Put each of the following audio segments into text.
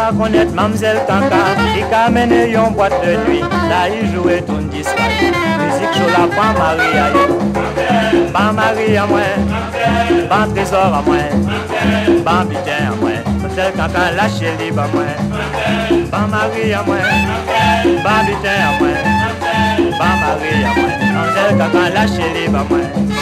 pas connaître Mamzelle Kaka, il a mené une boîte de nuit, là il jouait tout une disque. Musique sur la pas Marie à pas Marie à moi, pas trésor à moi, pas butin à moi, Mamzelle Kaka lâché libre à moi, pas Marie à moi, pas butin à moi, pas Marie à moi, Mamzelle Kaka lâché libre à moi.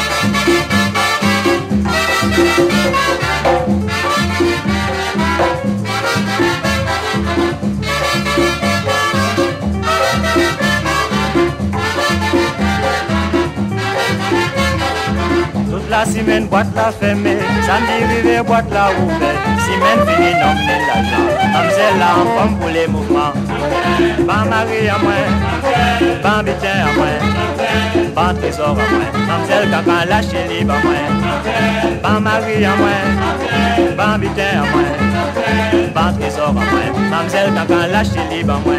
Toute la semaine boîte la fermée, samedi rivé boîte la ouverte, semaine finie nommer l'argent, Mamzelle la en forme pour les mouvements, pas Marie à moi, pas butin à moi, pas trésor à moi, Mamzelle Kaka lâché libre à moi, pas Marie à moi, pas butin à moi, pas trésor à moi, Mamzelle Kaka lâché libre à moi.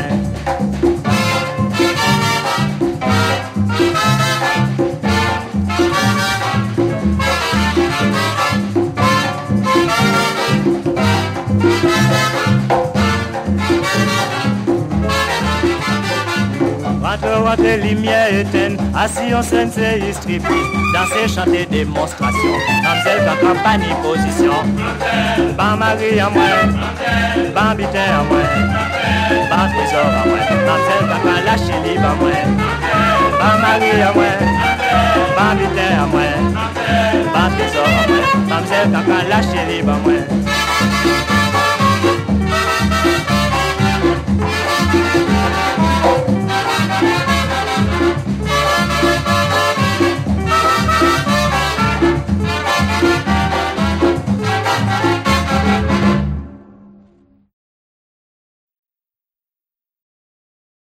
Rentre, les lumières éteintes, assis en scène, c'est striptease, danser, chanter, démonstration, Mamzelle Kaka pas ni position, pas Marie à moi, pas butin à moi, pas trésor à moi, Mamzelle Kaka lâché libre à moi, pas Marie à moi, pas butin à moi, pas trésor à moi, Mamzelle Kaka lâché libre à moi.